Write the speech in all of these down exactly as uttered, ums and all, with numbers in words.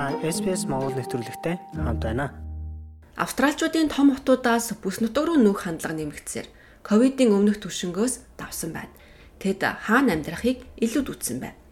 Та эс би эс Монгол нэвтрүүлэгтэй хамт байна. Австралчуудын том хотуудаас бүс нутаг руу нүүх хандлага нэмэгдсээр ковидын өмнөх түвшингөөс давсан байна. Тэд хаана амьдрахыг илүүд үзсэн байна.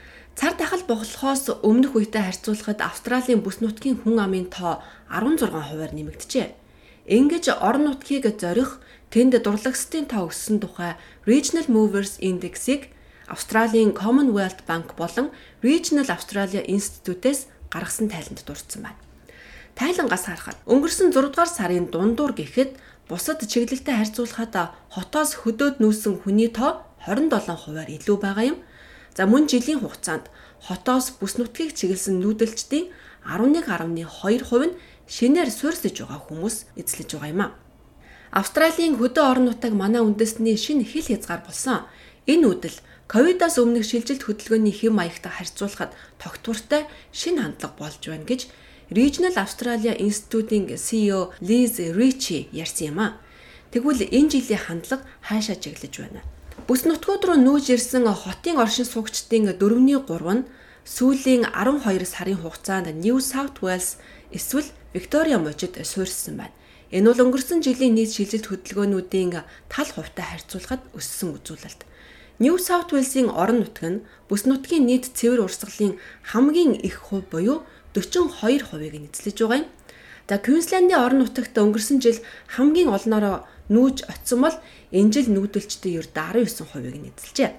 Цар тахал бохлохоос өмнөх үетэй харьцуулахад Австралийн бүс нутгийн хүн амын тоо арван зургаан хувиар нэмэгджээ. Ингэж орон нутгийг зорих тэнд дурлагчдын тоо өссөн тухай Regional Movers Index-ийг Австралийн Commonwealth Bank болон Regional Australia Institute-с гаргасан тайланд дурдсан байна. Тайлангаас харахад өнгөрсөн зургаан дугаар сарын дундуур гэхэд бусад чиглэлтэй харьцуулахад хотоос хөдөөд нүүсэн хүний тоо хорин долоон хувиар илүү байгаа юм. За мөн жилийн хугацаанд хотоос бүс нутгийг чиглэсэн нүүдэлчдийн арван нэг гаруй хоёр хувь нь шинээр суурьсаж байгаа хүмүүс эзлэж байгаа юм а. Австралийн хөдөө орон нутаг манай үндэсний шинэ хил хязгаар болсон. Энэ нүүдэл ковидоос өмнөх шилжилт хөдөлгөөний хэм маягтай харьцуулахад тогтвортой шинэ хандлага болж байна гэж Regional Australia Institute-ийн си и о Liz Ritchie ярьсан юм а. Тэгвэл энэ жилийн хандлага хаашаа чиглэж байна? Бүс нутгууд руу нүүж ирсэн хотын оршин суугчдын дөрөвний гурав нь сүүлийн арван хоёр сарын хугацаанд New South Wales эсвэл Victoria мужид суурьсан байна. Энэ бол өнгөрсөн жилийн нийт шилжилт хөдөлгөөнүүдийн тал хувьтай харьцуулахад өссөн үзүүлэлт. New South Wales-ийн орон нутаг нь бүс нутгийн нийт цэвэр урсгалын хамгийн их хувь буюу дөрвөн хоёр хувийг эзлэж байгаа юм. За Queensland-ийн орон нутагт өнгөрсөн жил хамгийн олноороо нүүж очсон бол энэ жил нүүдэлчдийн ердөө арван девять хувийг эзэлжээ.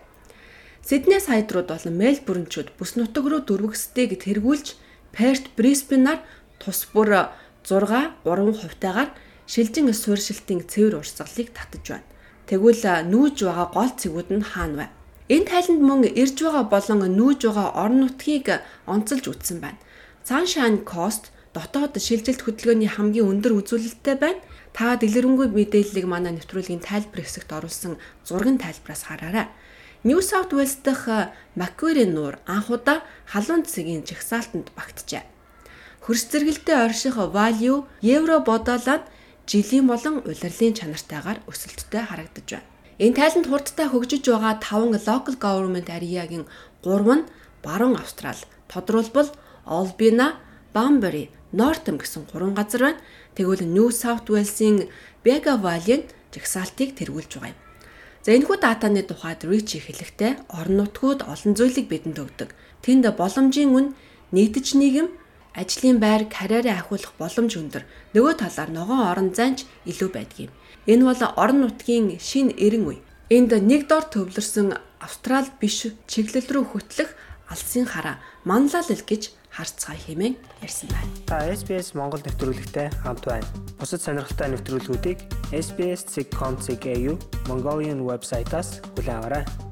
Сидней сайдрууд болон Мельбурнчууд бүс нутаг руу дөрвөгсдгийг тэргүүлж Перт, Брисбенаар тус бүр зурга гурван хувьтайгаар шилжин суурьшилтын цэвэр урсгалыг татаж байна. Тэгвэл нүүж байгаа гол цэгүүд нь хаана вэ? Энэ тайланд мөн ирж байгаа болон нүүж байгаа орон нутгийг онцолж үзсэн байна. Sunshine Coast дотоод шилжилт хөдөлгөөний хамгийн өндөр үзүүлэлттэй байна. Та дэлгэрэнгүй мэдээллийг манай нэвтрүүлгийн тайлбар хэсэгт оруулсан зургийн тайлбараас хараарай. New South Wales дахь Macquarie нуур анхудаа халуун цэгийн жагсаалтанд багтжээ. Хөрс зэрэгэлдээ орших value евро бодоолаад жилийн болон улирлын чанартайгаар өсөлттэй харагдаж байна. Энэ тайланд хурдтай хөгжиж байгаа таван local government area-гийн гурав нь баруун Австрал, тодорхойлбол Albina, Bunbury, Northam гэсэн гурван газар байна. Тэгвэл New South Wales-ийн Bega Valley-ийн жагсаалтыг тэргүүлж байгаа юм. За энэхүү датаны тухайд Ritchie хэлэхдээ орон нутгууд олон зүйлийг бидэнд өгдөг. Тэнд боломжийн үн, нийтж нийгэм, ажлын байр, карьераа ахиулах боломж өндөр. Нөгөө талаар ногоон орон зайч илүү байдгийг. Энэ бол орон нутгийн шинэ эрен үе. Энд нэг дор төвлөрсөн Австрал биш чиглэл рүү хөтлөх алсын хараа манлайлал гэж харцгаа хэмээн ярьсан байна. Та эс би эс Монгол нэвтрүүлэгтэй хамт байна. Бусад сонирхолтой нэвтрүүлгүүдийг эс би эс точка ком точка эй ю Mongolian вебсайтаас хүлээн аваарай.